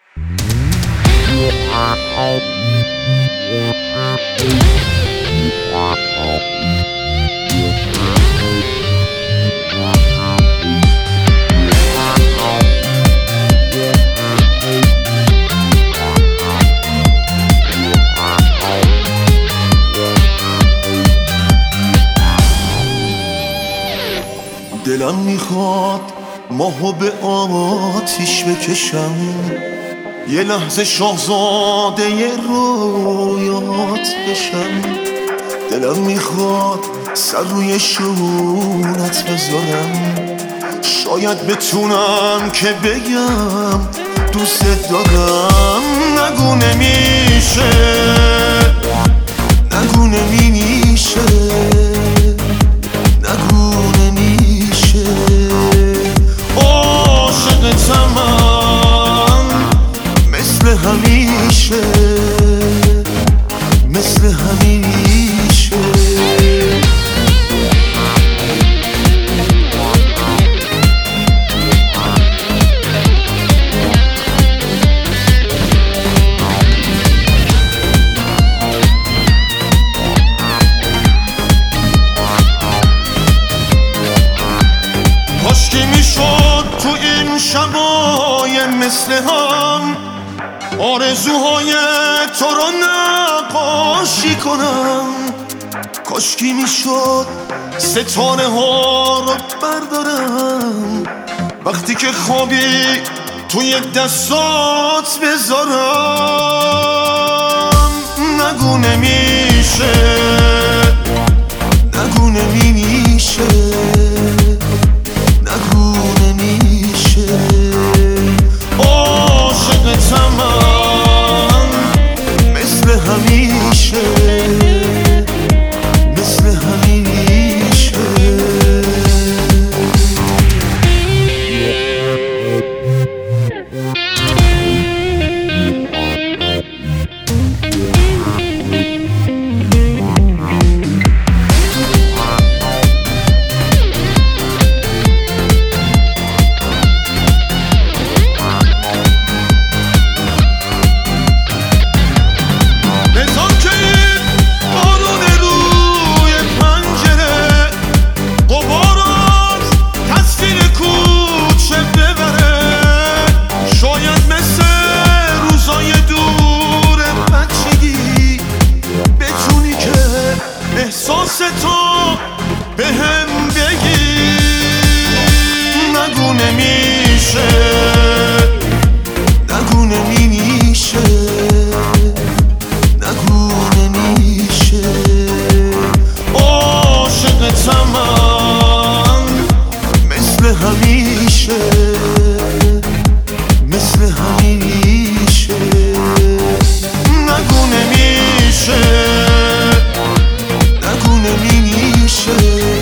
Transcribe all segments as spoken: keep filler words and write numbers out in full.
دلم میخواد ماهو به آتیش بکشم، یه لحظه شاهزاده ی رویات بشم. دلم میخواد سر روی شونت بذارم، شاید بتونم که بگم دوست دارم. نگو نمیشه، نگو نمیشه، نگو نمیشه. عاشقتم من مثل همیشه، مثل همیشه. کاشکی میشد تو این شبای مثل هم آرزوهای تو رو نقاشی کنم. کاشکی میشد ستاره ها رو بردارم، وقتی که خوابی توی دستات بذارم. نگو نمیشه، نگو نمیشه، نگو نمیشه. عاشقتم من مثل همیشه، مثل همیشه. احساس تو به هم بگی. نگو نمیشه، نگو نمیشه، نگو نمیشه. عاشقتم من مثل همیشه، مثل همیشه. نگو نمیشه، نگو نمیشه،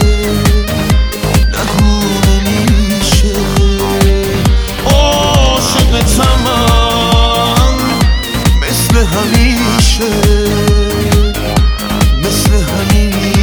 نگو نمیشه. عاشقتم من مثل همیشه، مثل همیشه.